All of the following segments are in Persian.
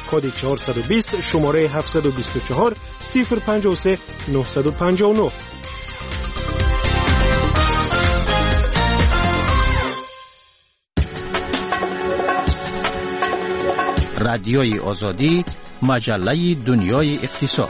کد 420 شماره 724 053 959. رادیوی آزادی، مجله دنیای اقتصاد.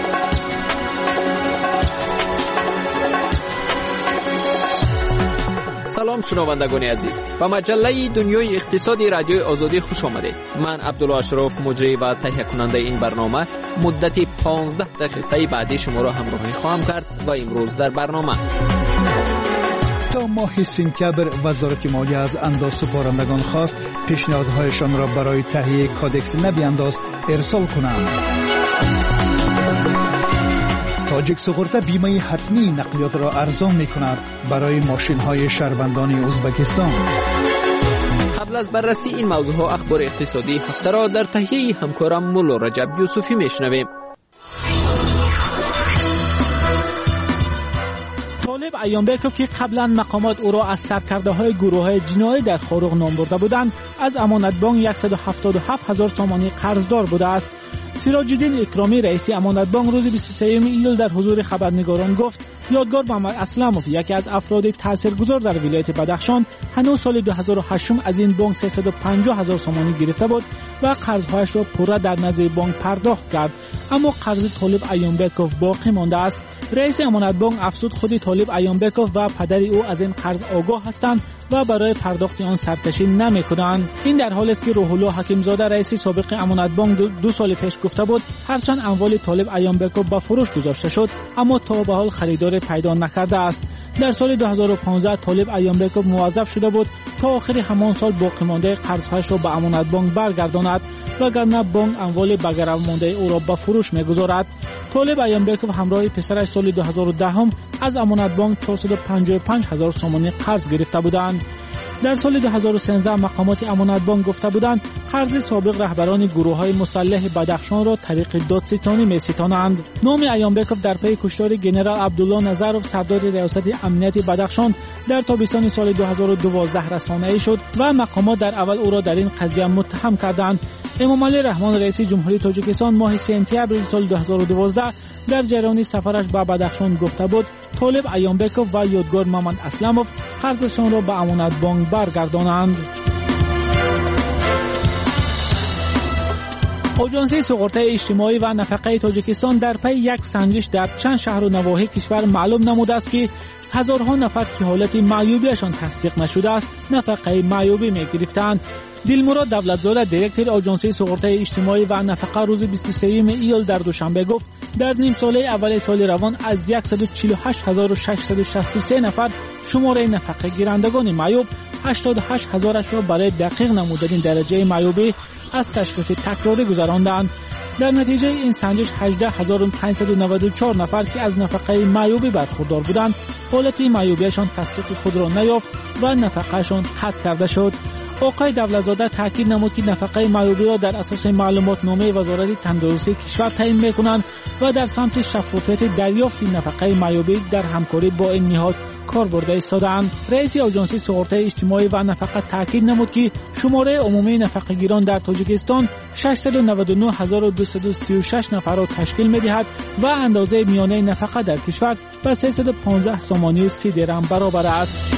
سلام شنوندگان عزیز، به مجله دنیای اقتصادی رادیوی آزادی خوش آمدید. من عبدالله اشرف، مجری و تهیه کننده این برنامه، مدت 15 دقیقه بعدی شما را همراهی خواهم کرد و امروز در برنامه تا ماه سپتامبر وزارت مالیه از انداز سپارندگان خواست پیشنهادهایشان را برای تهیه کادکس نوی انداز ارسال کنند. تاجیک سوخورته بیمه حتمی نقلیات را ارزان می کند برای ماشین های شهروندان ازبکستان. قبل از بررسی این موضوع ها اخبار اقتصادی هفته را در تهیه همکارم مولا رجب یوسفی میشنویم. طالب ایانبکوف که قبلا مقامات او را از سرکرده های گروه های جنایی در خاروق نام برده بودند، از امانت بانک 177,000 تومانی قرضدار بوده است. سراج الدین اکرامی رئیس امانت بانک روز 23 ایول در حضور خبرنگاران گفت یادگار محمد اسلموف، یکی از افراد تاثیرگذار در ولایت بدخشان، هنوز سال 2008 از این بانک 350,000 تومانی گرفته بود و قرضهایش را پوره در نزد بانک پرداخت کرد، اما قرض طالب ایانبکوف باقی مانده است. رئیس امانت بانک افزود خود طالب ایانبکوف و پدر او از این قرض آگاه هستند و برای پرداخت آن سرکشی نمی‌کنند. این در حالی است که روح الله حکیمزاده رئیس سابق امانت بانک 2 سال پیش گفته بود هرچند اموال طالب ایانبکوف به فروش گذاشته شد اما تا به حال خریدار پیدا نکرده است. در سال 2015 طالب ایانبکوف موظف شده بود تا آخر همان سال باقی مانده قرضهایش را به امانت بانک برگرداند وگرنه بانک اموال بگرف مانده او را به فروش می‌گذارد. طالب ایانبکوف همراه پسرش سال 2010 از امانت بانک 455,000 تومان قرض گرفته بودند. در سال 2013 مقامات امانت بانک گفته بودند قرض سابق رهبران گروه‌های مسلح بدخشان را طریق دادستانی می‌ستانند. نام ایانبکوف در پی کشتار ژنرال عبدالله نظرов سردار ریاست امنیت بدخشان در تابستان سال 2012 رسانه‌ای شد و مقامات در اول او را در این قضیه متهم کردند. امامعلی رحمان رئیس جمهوری تاجیکستان ماه سپتامبر سال 2012 در جریان سفرش به بدخشان گفته بود طالب ایانبکوف و یادگار محمد اسلموف قرضشان را به امانت بانک برگردانند. آژانس سوغورته اجتماعی و نفقه تاجیکستان در پی یک سنجش در چند شهر و نواحی کشور معلوم نموده است که هزارها نفر که حالت معیوبیشان تصدیق نشده است نفقه معیوبی می‌گرفتند. دلمراد دولتزاده دیرکتور آژانس سوغورته اجتماعی و نفقه روز 23 ایول در دوشنبه گفت در نیم ساله اول سال روان از 148,663 نفر شماره نفقه گیرندگان معیوب 88,000 را برای دقیق نمودن درجه معیوبی از تشخیص تکراری گذراندند. در نتیجه این سنجش 18,594 نفر که از نفقه معیوبی برخوردار بودند حالت معیوبیشان تصدیق خود را نیافت و نفقهشان حذف کرده شد. آقای دولتزاده تاکید نمود که نفقه معیوبی را در اساس معلومات نامه وزارت تندرستی کشور تعیین می‌کنند و در سمت شفافیت دریافت نفقه معیوبی در همکاری با این نهاد کار برده ایستاده‌اند. رئیس آژانس سوغورته اجتماعی و نفقه تاکید نمود که شماره عمومی نفقه‌گیران در تاجیکستان 699,236 نفر را تشکیل می‌دهد و اندازه میانه نفقه در کشور به 315 تومانی و 30 درهم برابر است.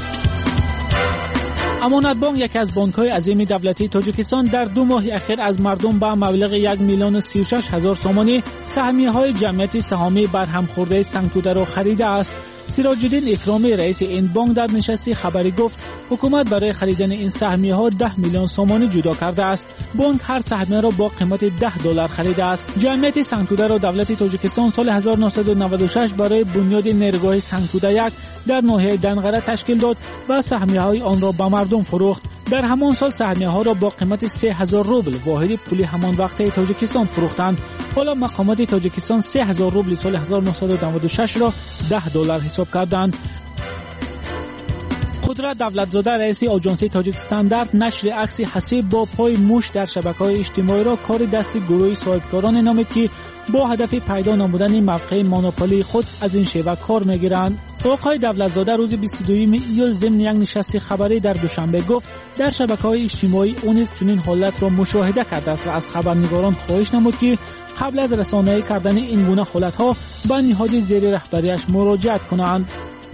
امانت بانک یکی از بانک‌های عظیم دولتی تاجیکستان در 2 ماه اخیر از مردم به مبلغ 1,36,000 تومانی سهمیه‌های جمعیت سهامی برهم خورده سنگ‌توده را خریده است. سراج الدین اکرامی رئیس این بانک در نشست خبری گفت حکومت برای خریدن این سهمیه‌ها 10 میلیون تومانی جدا کرده است. بانک هر سهمیه را با قیمت $10 خریده است. جمعیت سنگ‌توده را دولت تاجیکستان سال 1996 برای بنیاد نیروگاه سنگ‌توده 1 در ناحیه دنغره تشکیل داد و سهمیه‌های آن را به مردم فروخت. در همان سال سهمیه‌ها را با قیمت 3000 روبل واحد پول همان وقت تاجیکستان فروختند. حالا مقامات تاجیکستان 3000 روبل سال 1996 را $10 حساب کردند. قدرت دولتزاده رئیس آژانسی تاجیکستان در نشر عکس حسیب با پای موش در شبکه‌های اجتماعی را کار دست گروه صاحبکاران نامید که با هدف پیدا نمودن موقع مونوپولی خود از این شیوه کار میگیرند. آقای دولتزاده روز 22 ایول ضمن یک نشست خبری در دوشنبه گفت در شبکه‌های اجتماعی او نیز چنین حالت را مشاهده کرده است و از خبرنگاران خواهش نمود که قبل از رسانه‌ای کردن این گونه حالت‌ها به نهاد زیر رهبریش مراجعت کنند.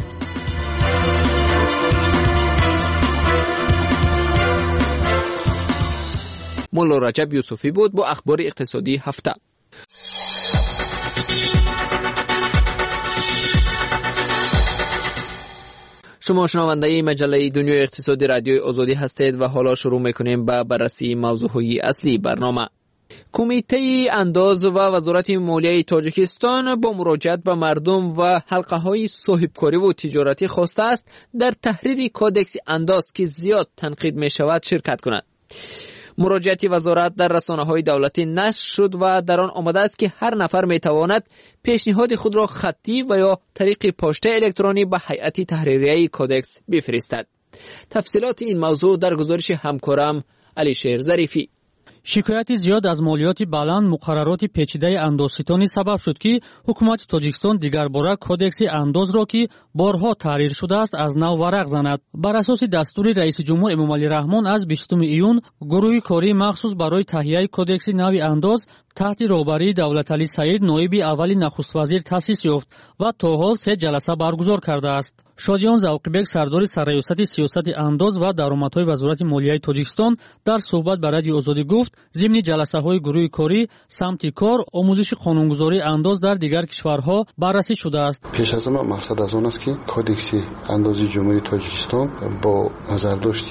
مولا رجب یوسفی بود با اخبار اقتصادی هفته. شما شنونده مجله دنیای اقتصادی رادیوی آزادی هستید و حالا شروع میکنیم به بررسی موضوعهای اصلی برنامه. کمیته انداز و وزارت مالیه تاجیکستان با مراجعت به مردم و حلقه‌های صاحبکاری و تجارتی خواسته است در تحریر کودکس انداز که زیاد تنقید می شود شرکت کند. مراجعت وزارت در رسانه‌های دولتی نشر شد و در آن آمده است که هر نفر می‌تواند پیشنهاد خود را خطی و یا طریق پشت الکترونی به هیئت تحریریه کودکس بفرستد. تفصیلات این موضوع در گزارش همکارم علیشیر ظریفی. شکایت زیاد از مالیات بلند، مقررات پیچیده اندازستانی سبب شد که حکومت تاجیکستان دیگر باره کودکس انداز را که بارها تحریر شده است از نو ورق زند. بر اساس دستور رئیس جمهور امامعلی رحمان از 20 ایون گروه کاری مخصوص برای تهیه کودکس نو انداز تحت رهبری دولتعلی سعید نایب اولی نخست وزیر تأسیس یافت و تا حال 3 جلسه برگزار کرده است. شادیان زوقیبک سردار سرریاست سیاست انداز و درآمدهای وزارت مالیه تاجیکستان در صحبت با رادیو آزادی گفت ضمن جلسه‌های گروه کاری سمت کار آموزش قانونگذاری انداز در دیگر کشورها بررسی شده است. پیش از همه مقصد از آن است که کودکس اندازی جمهوری تاجیکستان با نظرداشت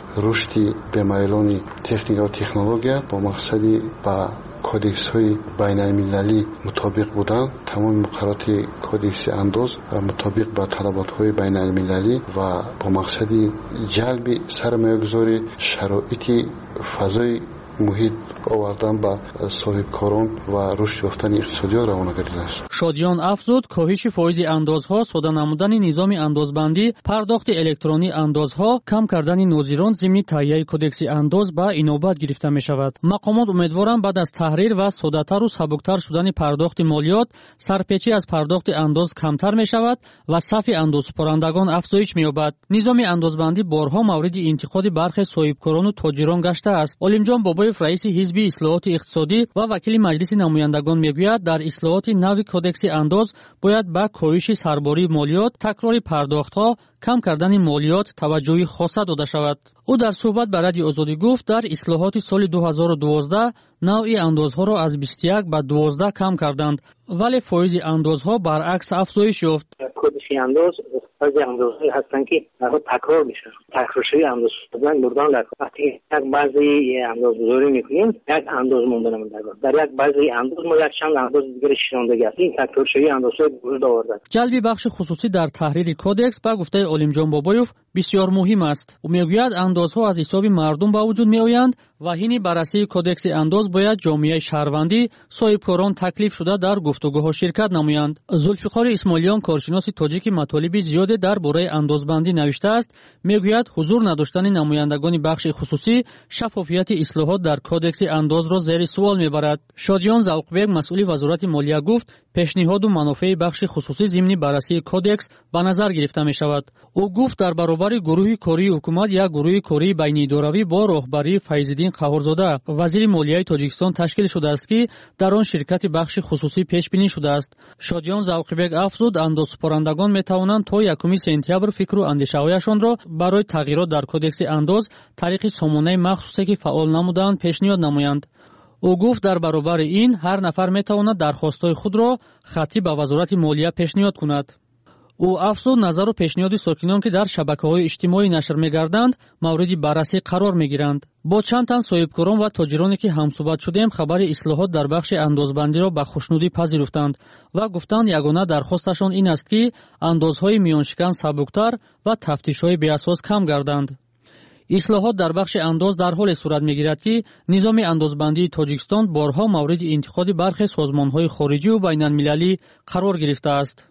رشد بمیلان تکنیک و تکنولوژی با مقصدی با کودکس های بین المللی مطابق بودن، تمام مقررات کودکس انداز مطابق با طلبات های بین المللی و با مقصد جلب سرمایه‌گذاری شرایط فضای محیط آوردن به صاحبکاران و رشد یافتن اقتصادی را روانه گردیده است. شادیان افزود کاهش فایز اندازها، ساده نمودن نظام اندازبندی، پرداخت الکترونی اندازها، کم کردن ناظران ضمن تهیه کودکس انداز به اینوبت گرفته می شود. مقامات امیدوارند بعد از تحریر و ساده‌تر و سبکتر شدن پرداخت مالیات، سرپیچی از پرداخت انداز کمتر می شود و صف اندازپرندگان افزایش می یابد. نظام اندازبندی بارها مورد انتقاد برخی صاحبکاران و تاجران گشته است. علیمجان بابایف رئیس حزب اصلاحات اقتصادی و وکیل مجلس نمایندگان میگوید در اصلاحات نو کودکس انداز باید به کاهش سرباری مالیات، تکرار پرداخت‌ها، کم کردن مالیات توجهی خاصه داده شود. او در صحبت با رادیو آزادی گفت در اصلاحات سال 2012 نوع اندازها را از 21 به 12 کم کردند ولی فایز اندازها برعکس افزایش یافت. کودکس انداز بعضی اندازهایی هستن که تکرار میشن، تکرارشوی انداز شدن مردان در وقتی یک بعضی اندازگذاری میکنیم یک انداز مونده نمونده در یک بعضی انداز ما یک چند انداز دیگر شناندگی است. این تکرارشوی اندازهای وجود آورده. جلب بخش خصوصی در تحریر کودکس به گفته علیمجان بابایف بسیار مهم است. او میگوید اندازها از حساب مردم به وجود میآیند و این بررسی کودکس انداز باید جامعه شهروندی صاحبکاران تکلیف شده در گفتگوها شرکت نمایند. زلفقار اسماعیلیان کارشناس تاجیک مطالب زیاد درباره اندازبندی نوشته است. میگوید حضور نداشتن نمایندگان بخش خصوصی شفافیت اصلاحات در کودکس انداز را زیر سوال میبرد. شادیان زوقبک مسئول وزارت مالیه گفت پیشنهاد و منافع بخش خصوصی ضمن بررسی کودکس به نظر گرفته می شود. او گفت در برابر گروه کاری حکومت یک گروه کاری بین اداروی با راهبری فیض‌الدین قهارزاده وزیر مالیه تاجیکستان تشکیل شده است که در آن شرکت بخش خصوصی پیش بینی شده است. شادیان زوقبک افزود اندازپرندگان می توانند تا 1 سپتامبر فکر و اندیشه‌هایشان را برای تغییرات در کودکس انداز طریق سامانه مخصوصی که فعال نمودند پیشنهاد نمایند. او گفت در برابر این هر نفر می تواند درخواست‌های خود را خطی به وزارت مالیه پیشنهاد کند. او افزود نظر و پیشنهاد ساکنان که در شبکه‌های اجتماعی نشر می‌گردند مورد بررسی قرار می‌گیرند. با چند تن صاحبکاران و تاجرانی که همصحبت شدیم خبر اصلاحات در بخش اندازبندی را به خوشنودی پذیرفتند و گفتند یگانه درخواستشان این است که اندازهای میانشکن سبکتر و تفتیش‌های بی‌اساس کم گردند. اصلاحات در بخش انداز در حال صورت می‌گیرد که نظام اندازبندی تاجیکستان بارها مورد انتقاد برخی سازمان‌های خارجی و بین‌المللی قرار گرفته است.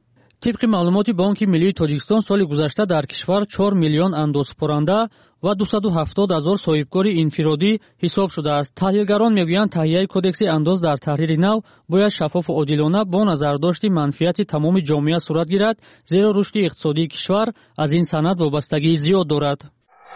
طبق معلومات بانک ملی تاجیکستان سال گذشته در کشور 4 میلیون اندازپرنده و 270,000 صاحبکار انفرادی حساب شده است. تحلیلگران میگویند تهیه کدکس انداز در تحریر نو باید شفاف و عادلانه با نظرداشت منفعت تمام جامعه صورت گیرد، زیرا رشد اقتصادی کشور از این سند وابستگی زیاد دارد.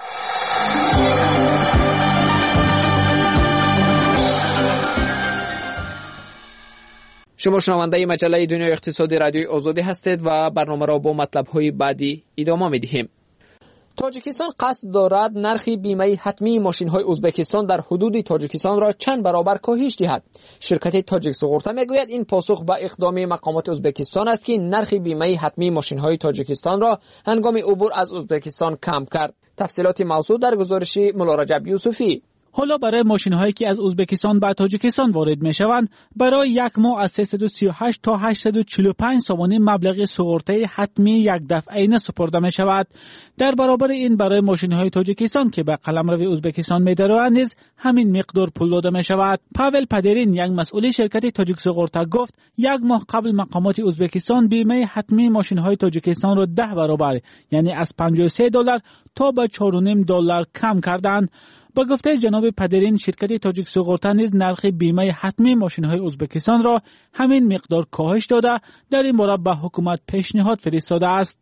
شما شنونده مجله دنیای اقتصادی رادیوی آزادی هستید و برنامه را با مطلب‌های بعدی ادامه می‌دهیم. تاجیکستان قصد دارد نرخ بیمه حتمی ماشین‌های ازبکستان در حدود تاجیکستان را چند برابر کاهش دهد. شرکت تاجیک سوغورتا میگوید این پاسخ به اقدام مقامات ازبکستان است که نرخ بیمه حتمی ماشین‌های تاجیکستان را هنگام عبور از ازبکستان کم کرد. تفصیلات موضوع در گزارش مولا رجب یوسفی. حالا برای ماشین‌هایی که از ازبکستان به تاجیکستان وارد می‌شوند برای یک ماه از 338 تا 845 سومانی مبلغ سوغورتای حتمی یک دفعه سپرده می‌شود. در برابر این برای ماشین‌های تاجیکستان که به قلمرو ازبکستان می‌دارند نیز همین مقدار پول داده می‌شود. پاول پدرین یک مسئول شرکت تاجیک سوغورتا گفت یک ماه قبل مقامات ازبکستان بیمه حتمی ماشین‌های تاجیکستان را 10 برابر یعنی از $53 تا به $4.5 کم کردند. با گفته جناب پدرین شرکت تاجیک سوغورتا نیز نرخ بیمه حتمی ماشین‌های ازبکستان را همین مقدار کاهش داده در این باره به حکومت پیشنهاد فرستاده است.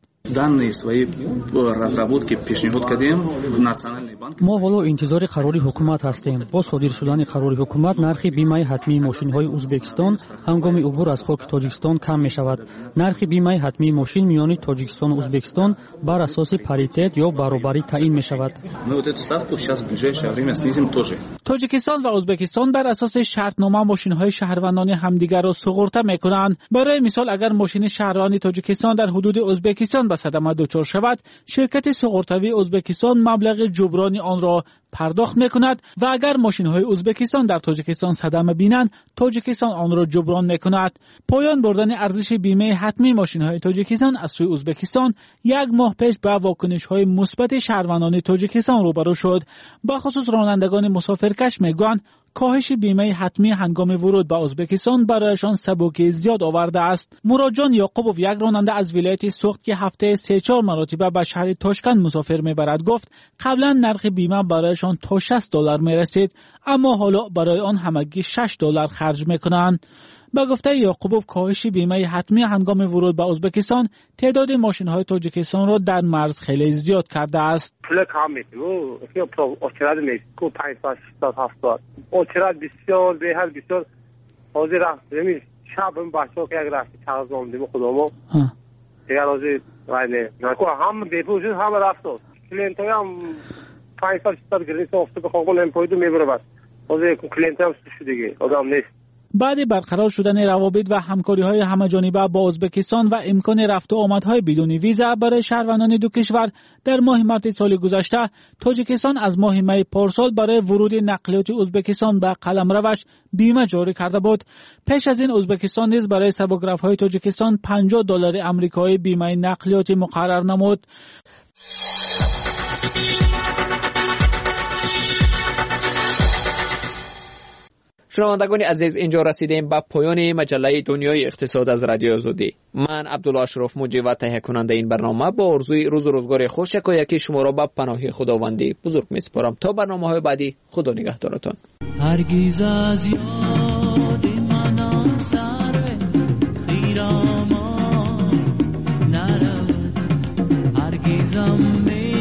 ما حالا انتظار قرار حکومت هستیم. با صادر شدن قرار حکومت نرخ بیمه حتمی ماشین‌های ازبکستان هنگام عبور از خاک تاجیکستان کم می‌شود. نرخ بیمه حتمی ماشین میان تاجیکستان و ازبکستان بر اساس پاریتت یا برابری تعیین می‌شود. تاجیکستان و ازبکستان بر اساس شرطنامه ماشین‌های شهروندان همدیگر را سوغورتا می‌کنند. برای مثال اگر ماشین شهروندی تاجیکستان در حدود ازبکستان صدمه دچار شود، شرکت سوغورتاوی ازبکستان مبلغ جبران آن را پرداخت میکند و اگر ماشین‌های ازبکستان در تاجیکستان صدمه بینند، تاجیکستان آن را جبران میکند. پایان بردن ارزش بیمه حتمی ماشین‌های تاجیکستان از سوی ازبکستان یک ماه پیش با واکنش‌های مثبت شهروندان تاجیکستان روبرو شد. به خصوص رانندگان مسافرکش میگویند کاهش بیمه حتمی هنگام ورود به ازبکستان برایشان سبکی زیاد آورده است. مراد یعقوبوف یک راننده از ولایت سوخت که هفته 3-4 مرتبه به شهر تاشکند مسافر میبرد گفت قبلا نرخ بیمه برایشان تا $60 میرسید اما حالا برای آن همگی $6 خرج میکنند. به گفته یعقوبوف کاهش بیمه حتمی هنگام ورود به ازبکستان تعداد ماشین‌های تاجیکستان را در مرز خیلی زیاد کرده است. پول کم میکنه که اچراد میکنه 5-7 اچراد بسیار بهر بسیار حاضر رفت نمی شب بچه‌ها که اگر رفت تازه دیدم خودمو دیگه روزی ولی نکو هم بپوشید هم رفت کلینتای هم 5-6 گرفت افته به خود لمپویدو میبره بس روزی کلینت هم دیگه آدم نیست. بعد برقرار شدن روابط و همکاری‌های همه‌جانبه با ازبکستان و امکان رفت و آمدهای بدون ویزا برای شهروندان دو کشور در ماه مارس سال گذشته تاجیکستان از ماه می پارسال برای ورود نقلیات ازبکستان به قلمروش بیمه جاری کرده بود. پیش از این ازبکستان نیز برای سبک‌رفت‌های تاجیکستان $50 آمریکایی بیمه نقلیات مقرر نمود. شنوندگان عزیز اینجا رسیدیم به پایان مجله دنیای اقتصاد از رادیو آزادی. من عبدالله اشرف مجری و تهیه کننده این برنامه با آرزوی روز و روزگار خوش یکی شما را به پناه خداوندی بزرگ میسپارم. تا برنامه‌های بعدی خدا نگهدارتان. هرگز از یاد من سر خیرام نرود هرگزم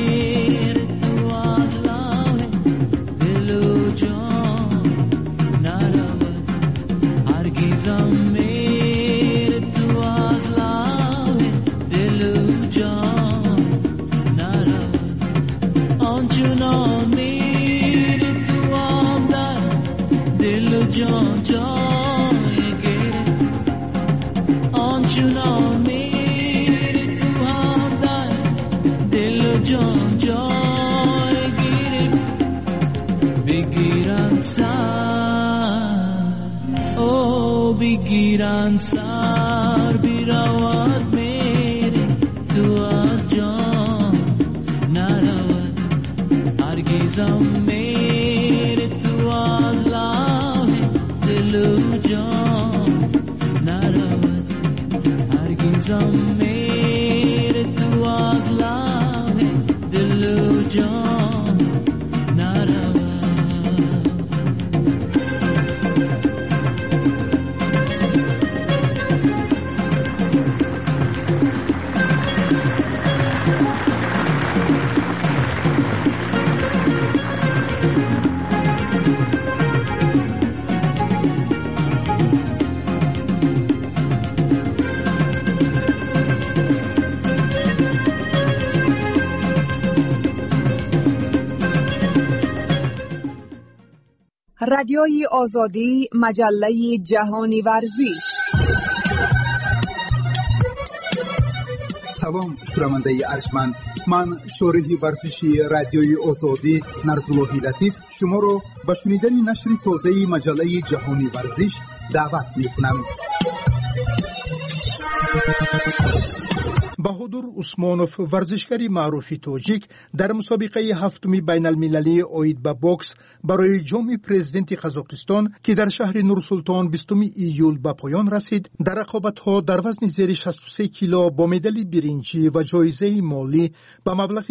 بگیرن سر بیرود میره تو از جان نرود هرگزم میره تو از لحظه دل و جان نرود هرگزم میره رادیوی آزادی، مجله جهانی ورزش. سلام شنونده ارجمند، من شارح ورزشی رادیوی آزادی نرزالله لطیف شما را به شنیدن نشر تازه مجله جهانی ورزش دعوت می‌کنم. بهادر عثمانوف ورزشکاری معروف تاجیک در مسابقه هفتمی بین المللی اوید به بوکس برای جام پرزیدنت قزاقستان که در شهر نورسلطان 20 ایول به پایان رسید، در رقابت‌ها در وزن زیر 63 کیلو با مدال برنجی و جایزه مالی به مبلغ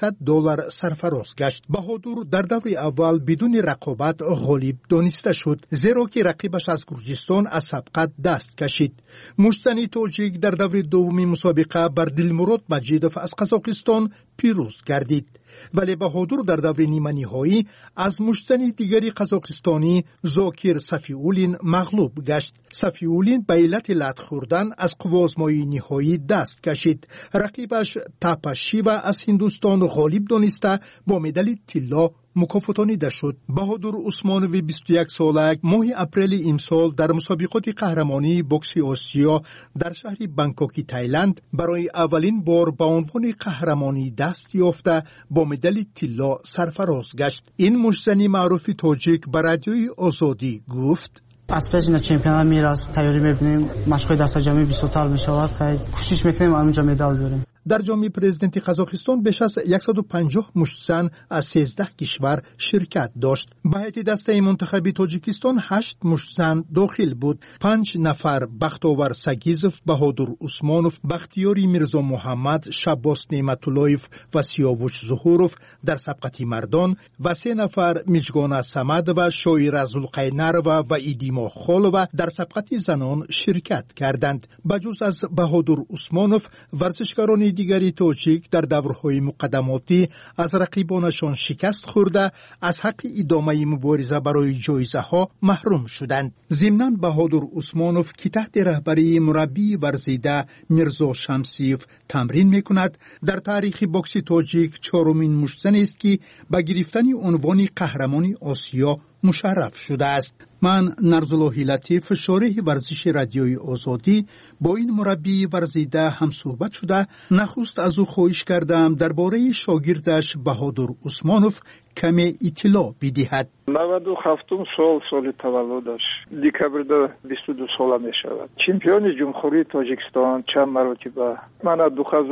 $500 سرفراز گشت. بهادر در دور اول بدون رقابت غالب دانسته شد، زیرا که رقیبش از گرجستان از سبقت دست کشید. مشتزن تاجیک در دور دومی مسابقه بر دلمراد مجیدوف از قزاقستان پیروز گردید، ولی بهادر در دور نیمه نهایی از مشتزن دیگری قزاقستانی زاکر صفیولین مغلوب گشت. صفیولین به علت لت خوردن از قوازمایی نهایی دست کشید. رقیبش تاپاشیوا از هندوستان غالب دانسته با مدال طلا مکافاتانیده شد. بهادر عثمانوی 21 ساله ماه اپریل امسال در مسابقات قهرمانی بوکس آسیا در شهر بانکوک تایلند برای اولین بار به عنوان قهرمانی دست یافته با مدال طلا سرفراز گشت. این مشتزن معروف تاجیک به رادیوی آزادی گفت: از پیش این چمپیونات میره، از تیاری میبینیم، مشقای دست جمعی 20 سال میشود، خیلی کوشش میکنیم اونجا مدال بیاریم. در جام پرزیدنت قزاقستان بیش از 150 مشتزن از 13 کشور شرکت داشت. به هیئت دسته منتخب تاجیکستان 8 مشتزن داخل بود. 5 نفر بختاور سگیزوف، بهادر عثمانوف، بختیاری میرزا محمد، شباس نعمتاللهیف و سیاوش ظهوروف در سبقت مردان و 3 نفر میجگان صمد و شاعر زلقینروا و ایدیما خالوا در سبقت زنان شرکت کردند. بجز از بهادر عثمانوف، ورزشکاران دیگری تاجیک در دورهای مقدماتی از رقیبانشان شکست خورده از حق ادامه مبارزه برای جایزه ها محروم شدند. ضمناً بهادر عثمانوف که تحت رهبری مربی ورزیده میرزا شمسیف تمرین میکند، در تاریخ بوکس تاجیک چهارمین مشتزن است که به گرفتن عنوان قهرمانی آسیا مشرف شده است. من نرزالله لطیف شارح ورزش رادیوی آزادی با این مربی ورزیده هم صحبت شده. نخست از او خواهش کردم درباره شاگردش بهادر عثمانوف کمی اطلاع بدهد. 97 سال تولدش دکبر 22 ساله می شود. چمپیون جمهوری تاجیکستان چند مرتبه. من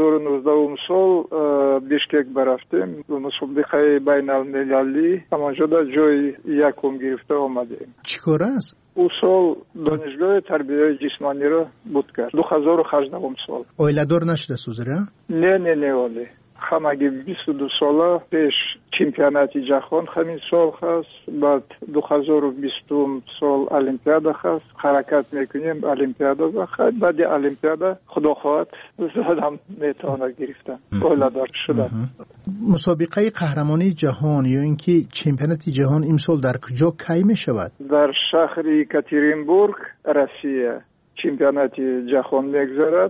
2019 سال بیشکک برفتیم مسابقه بین المللی، همانجا جای یکم گرفته آمدیم. چیکار است؟ او سال دانشگاه تربیت جسمانی را بود کرد. 2018 سال. اویله دار نشده سوزره؟ نه ولی همگی 22 ساله پیش چمپیونات جهان همین سال هست، بعد 2020 سال المپیادا هست، حرکت میکنیم المپیادا بخواهد، بعد المپیادا خدا خواهد زدم میتونه گرفتن اویلادار شده. مسابقه قهرمانی جهان یا اینکه چمپیونات جهان امسال در کجا کی می شود؟ در شهر یکاترینبورگ روسیه چمپیونات جهان میگذرد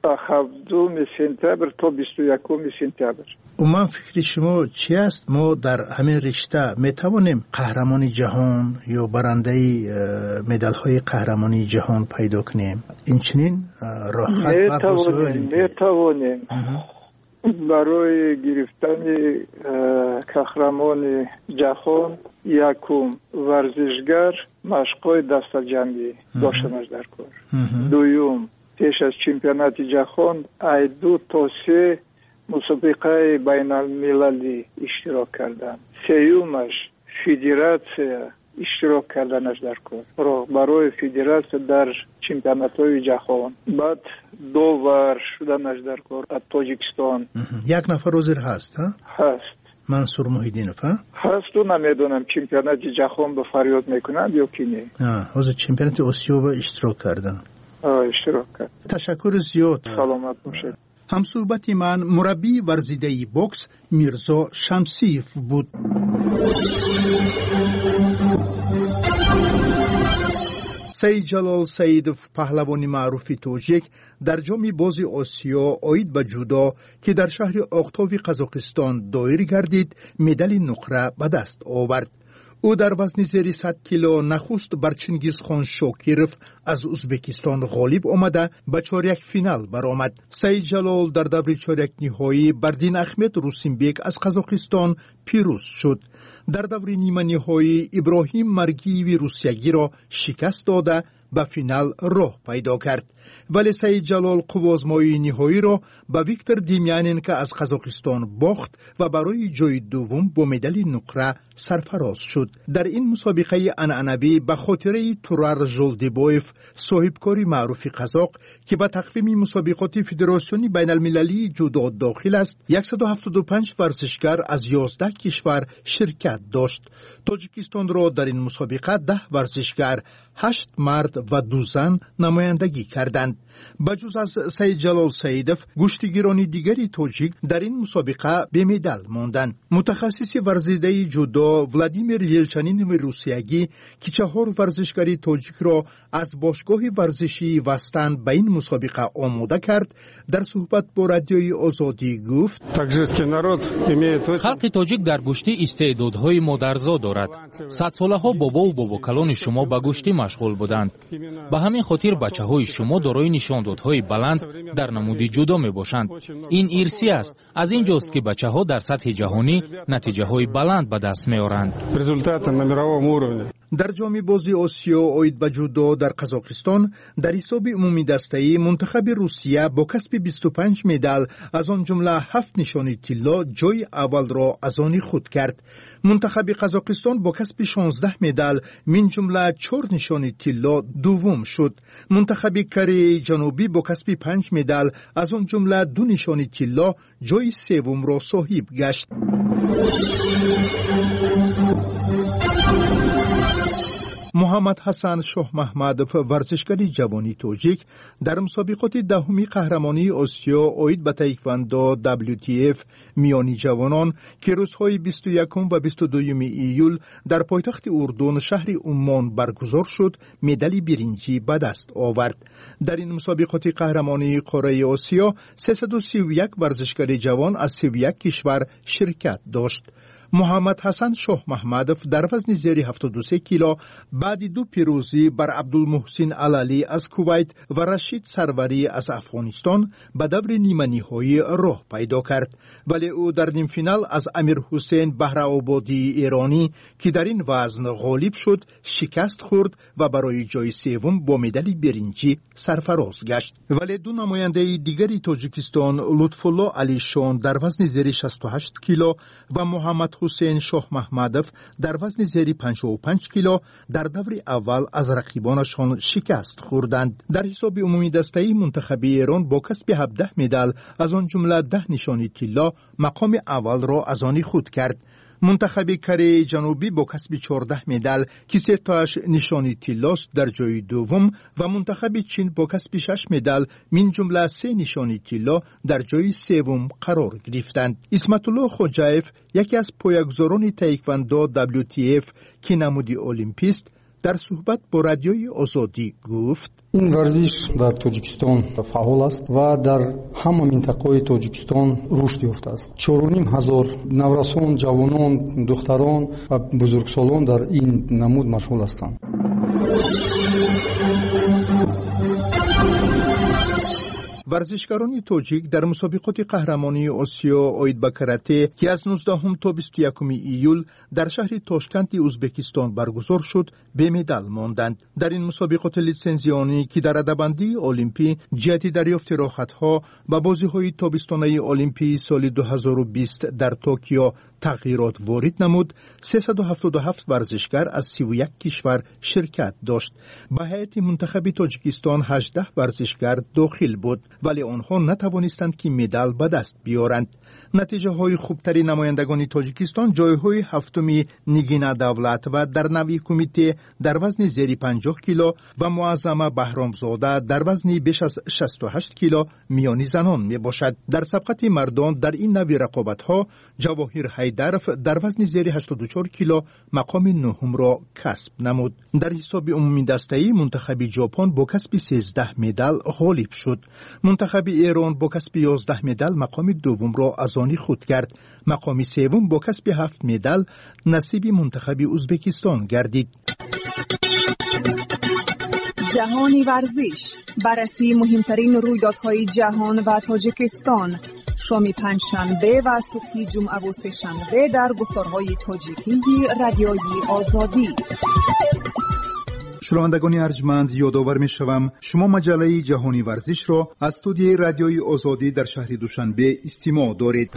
7 سپتامبر تا 21 سپتامبر. من فکر شما چی است؟ ما در همین رشته می توانیم قهرمانی جهان یا برنده مدال های قهرمانی جهان پیدا کنیم؟ این چنین راحت می توانیم. برای گرفتن قهرمان جهان یکم ورزشگر مشقای دست جمعی داشتنش در کار. دوم پیش از چمپیونات جهان 2 تا 3 مسابقه بین المللی اشتراک کردن. سومش فدراسیا اشتراک کردنش در کار برای فدراسیا در چمپیونات های جهان. بعد داور شدنش در کار از تاجیکستان. یک نفر حاضر هست ها؟ هست. منصور محیدینوف هست و نمیدونم چمپیونات جهان به فریاد میکنند یا کی نه. حاضر چمپیونات آسیا به اشتراک کردن. اشتراک کرد. تشکر زیاد. سلامت باشید. همصحبت من مربی ورزیده بوکس میرزا شمسیف بود. سید جلال سیدوف پهلوانی معروف تاجیک در جام باز آسیا اوید به جودو که در شهر آختاوی قزاقستان دایر گردید مدال نقره به دست آورد. او در وزن زیر 100 کیلو نخست بر چنگیزخان شاکیرف از ازبکستان غالب آمده به چهارک فینال برآمد. سعید جلال در دور چهارک نهایی بر دین احمد روسینبک از قزاقستان پیروز شد. در دور نیمه نهایی ابراهیم مرگیوی روسیایی را شکست داده به فینال راه پیدا کرد. ولی سعید جلال قوازمایی نهایی را به ویکتور دیمیاننکو از قزاقستان باخت و برای جای دوم با مدال نقره سرفراز شد. در این مسابقه عنعنوی به خاطره تورار ژولدیبایف صاحبکاری معروف قزاق که به تقویم مسابقات فدراسیون بین المللی جودو داخل است، 175 ورزشکار از 11 کشور شرکت داشت. تاجیکستان را در این مسابقه 10 ورزشکار، 8 مرد و 2 زن نمایندگی کردند. بجز از سعید جلال سعیدов گشتیگیران دیگری تاجیک در این مسابقه به مدال ماندند. متخصص ورزیده جودو ولادیمیر یلچانینوف روسیایی که 4 ورزشکاری تاجیک را از باشگاه ورزشی وستن به این مسابقه آماده کرد، در صحبت با رادیوی آزادی گفت: خلق تاجیک در گشتی استعدادهای مادرزا دارد. 100 ساله‌ها بابا و باباکلان شما به گشتی مشغول بودند. به همین خاطر بچه‌های شما دارای نشاندادهای بلند در نمود جودو میباشند. این ارثی است. از اینجاست که بچه‌ها در سطح جهانی نتیجه‌های بلند به دست میارند. در جام بازی آسیا عاید به جودو در قزاقستان در حساب عمومی دسته‌ای منتخب روسیه با کسب 25 مدال از آن جمله 7 نشانی طلا جای اول را از آن خود کرد. منتخب قزاقستان با کسب 16 مدال من جمله 4 نشانی طلا دوم شد. منتخب کره جنوبی با کسب 5 مدال از آن جمله 2 نشانی طلا جای سوم را صاحب گشت. محمد حسن شاه محمدov ورزشکاری جوانی تاجیک در مسابقات دهمی قهرمانی آسیا عاید به تایکواندو WTF میانی جوانان که روزهای 21 و 22 ایول در پایتخت اردن شهر عمان برگزار شد مدال برنجی به دست آورد. در این مسابقات قهرمانی قاره آسیا 331 ورزشکار جوان از 31 کشور شرکت داشت. محمد حسن شاه محمدov در وزن زیر 73 کیلو بعد 2 پیروزی بر عبدالمحسن علالی از کویت و رشید سروری از افغانستان به دور نیمه نهایی راه پیدا کرد، ولی او در نیم فینال از امیر حسین بهرآبادی ایرانی که در این وزن غالب شد شکست خورد و برای جای سوم با مدال برنجی سرفراز گشت. ولی 2 نماینده دیگری تاجیکستان لطفالله علیشان در وزن زیر 68 کیلو و محمد حسین شاه محمدov در وزن زیر 55 کیلو در دور اول از رقیبانشان شکست خوردند. در حساب عمومی دسته‌ای منتخب ایران با کسب 17 مدال از آن جمله 10 نشانی طلا مقام اول را از آن خود کرد. منتخب کره جنوبی با کسب 14 مدال که 3 تاش نشانی طلاست در جای دوم و منتخب چین با کسب 6 مدال من جمله 3 نشانی طلا در جای سوم قرار گرفتند. اسمت الله خوجایف یکی از پایه‌گذاران تایکواندو WTF که نمودی المپیست در صحبت با رادیوی آزادی گفت: این ورزش در تاجیکستان فعال است و در همه منطقه تاجیکستان رشد یافته است. 4,500 نورسان، جوانان، دختران و بزرگسالان در این نمود مشغول هستند. ورزشکاران تاجیک در مسابقات قهرمانی آسیا عاید به کراته که از 19 تا 21 ایول در شهر تاشکند ازبکستان برگزار شد به مدال ماندند. در این مسابقات لیسنزیانی که در رده‌بندی المپی جهت دریافت راحت‌ها و بازی‌های تابستانه المپی سال 2020 در توکیو تغییرات وارد نمود، 377 ورزشکار از 31 کشور شرکت داشت. به هیئت منتخب تاجیکستان 18 ورزشکار داخل بود، ولی آنها نتوانستند که مدال به دست بیارند. نتیجه های خوبترین نمایندگان تاجیکستان جایهای هفتمی نگینا دولت و در نوی کمیته در وزن زیر 50 کیلو و معظمه بهرامزاده در وزن بیش از 68 کیلو میانی زنان می باشد. در سبقت مردان در این نوی رقابت ها جواهر حیدر هایدرف در وزن زیر 84 کیلو مقام نهم را کسب نمود. در حساب عمومی دسته‌ای منتخب ژاپن با کسب 13 مدال غالب شد. منتخب ایران با کسب 11 مدال مقام دوم را از آن خود کرد. مقام سوم با کسب 7 مدال نصیب منتخب ازبکستان گردید. جهانی ورزش، بررسی مهمترین رویدادهای جهان و تاجیکستان، شام پنجشنبه و صبح جمعه و سه‌شنبه در گفتارهای تاجیکی رادیوی آزادی. شنوندگان ارجمند، یادآور می‌شوم شما مجله جهانی ورزش را از استودیوی رادیوی آزادی در شهر دوشنبه استماع دارید.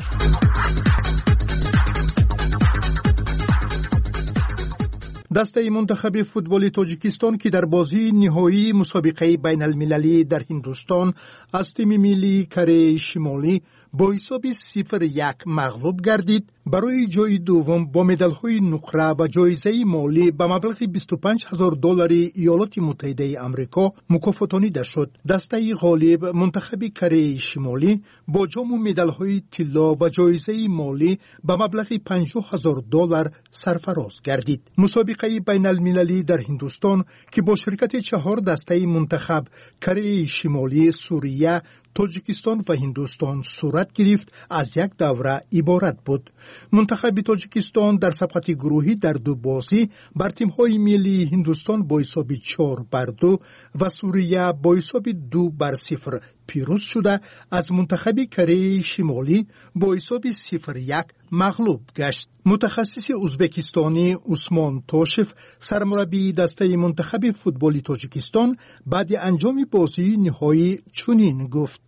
دسته منتخب فوتبال تاجیکستان که در بازی نهایی مسابقه بین المللی در هندوستان از تیم ملی کره شمالی با حساب 0-1 مغلوب گردید، برای جای دوم با مدال‌های نقره و جایزه مالی به مبلغ $25,000 ایالات متحده آمریکا مکافاتانیده شد. دسته غالب منتخب کره شمالی با جام و مدال‌های طلا و جایزه مالی به مبلغ $50,000 سرفراز گردید. مسابقه بین المللی در هندوستان که با شرکت 4 دسته منتخب کره شمالی، سوریه، تاجیکستان و هندوستان صورت گرفت از یک دوره عبارت بود. منتخب تاجیکستان در سبقت گروهی در 2 بازی بر تیم‌های ملی هندوستان با حساب 4-2 و سوریه با حساب 2-0 پیروز شده از منتخب کره شمالی با حساب 0-1 مغلوب گشت. متخصص ازبکستانی عثمان توشف، سرمربی دسته منتخب فوتبال تاجیکستان، بعد انجام بازی نهایی چنین گفت: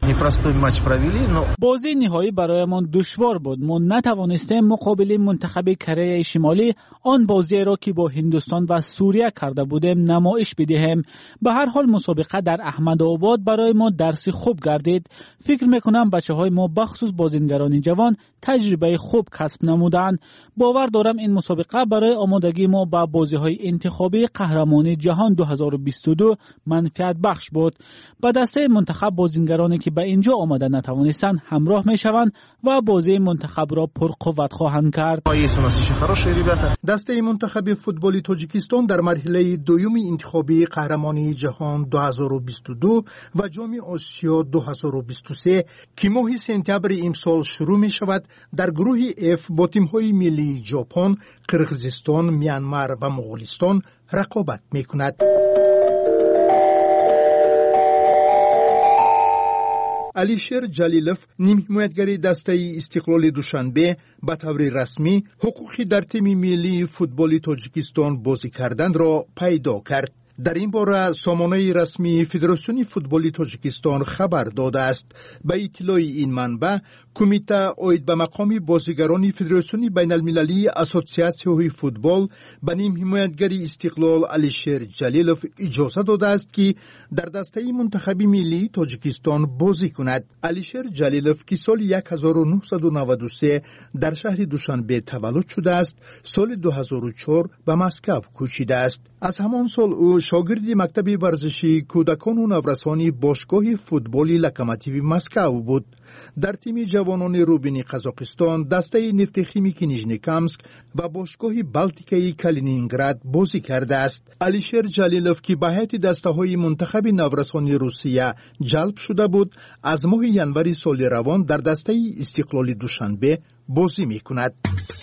بازی نهایی برایمان دشوار بود. ما نتوانستیم مقابل منتخب کره شمالی آن بازی را که با هندوستان و سوریه کرده بودیم نمایش بدهیم. به هر حال مسابقه در احمدآباد برای ما درس خوب گردید. فکر میکنم بچه‌های ما بخصوص بازیگران جوان تجربه خوب کسب نمودند. باور دارم این مسابقه برای آمادگی ما به بازی‌های انتخابی قهرمانی جهان 2022 منفعت بخش بود. با دسته منتخب بازیگرانی که به اینجا آمده نتوانستند همراه میشوند و بازی منتخب را پرقوت خواهند کرد. دسته منتخب فوتبال تاجیکستان در مرحله دوم انتخابی قهرمانی جهان 2022 و جام آسیا 2023 که ماه سپتامبر امسال شروع می شود در گروه F با تیم‌های ملی ژاپن، قرقیزستان، میانمار و مغولستان رقابت می کند. علیشیر جلیلوف، نیم حمایتگر دسته استقلال دوشنبه، به طور رسمی حقوقی در تیم ملی فوتبال تاجیکستان بازی کردن را پیدا کرد. در این باره سامانه رسمی فدراسیون فوتبال تاجیکستان خبر داده است. به اطلاع این منبع، کمیته عاید به مقام بازیگران فدراسیون بین المللی اسوسیاسیون فوتبال به نیم حمایتگر استقلال علیشیر جلیلوف اجازه داده است که در دسته منتخب ملی تاجیکستان بازی کند. علیشیر جلیلوف که سال 1993 در شهر دوشنبه تولد شده است، سال 2004 به مسکو کوچیده است. از همان سال او شاگرد مکتب ورزشی کودکان و نورسان باشگاه فوتبال لوکوموتیو مسکو بود. در تیم جوانان روبین قزاقستان، دسته نفت خیمیک نیژنیکامسک و باشگاه بالتیکای کالینینگراد بازی کرده است. علیشیر جلیلوف که به هیئت دسته‌های منتخب نورسان روسیه جلب شده بود، از ماه ژانویه سال روان در دسته استقلال دوشنبه بازی می‌کند.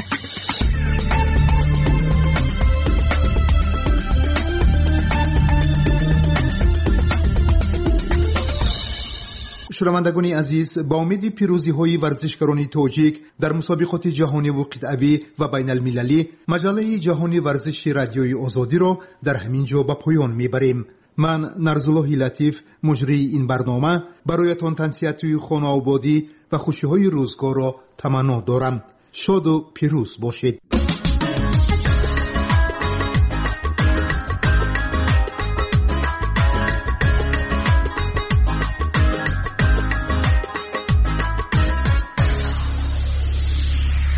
شنوندگان عزیز، با امید پیروزی های ورزشکاران تاجیک در مسابقات جهانی و قطعی و بین المللی، مجله جهانی ورزش رادیوی آزادی را در همین جا به پایان میبریم. من نرزالله لطیف، مجری این برنامه، برایتان تنسیتی خانه آبادی و خوشی های روزگار را تمنا دارم. شاد و پیروز باشید.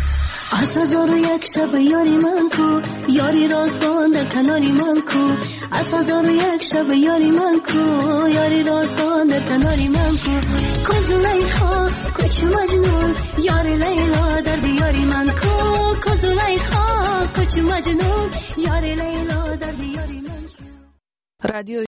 از 1001 شب یاری من کو، یاری رازگان در کناری من کو، از هزار و یک شب یاری من کو یاری راستان در کناری من کو زلیخا کچ مجنون یاری لیلا در دیاری من کو زلیخا کچ مجنون یاری لیلا در دیاری من کو.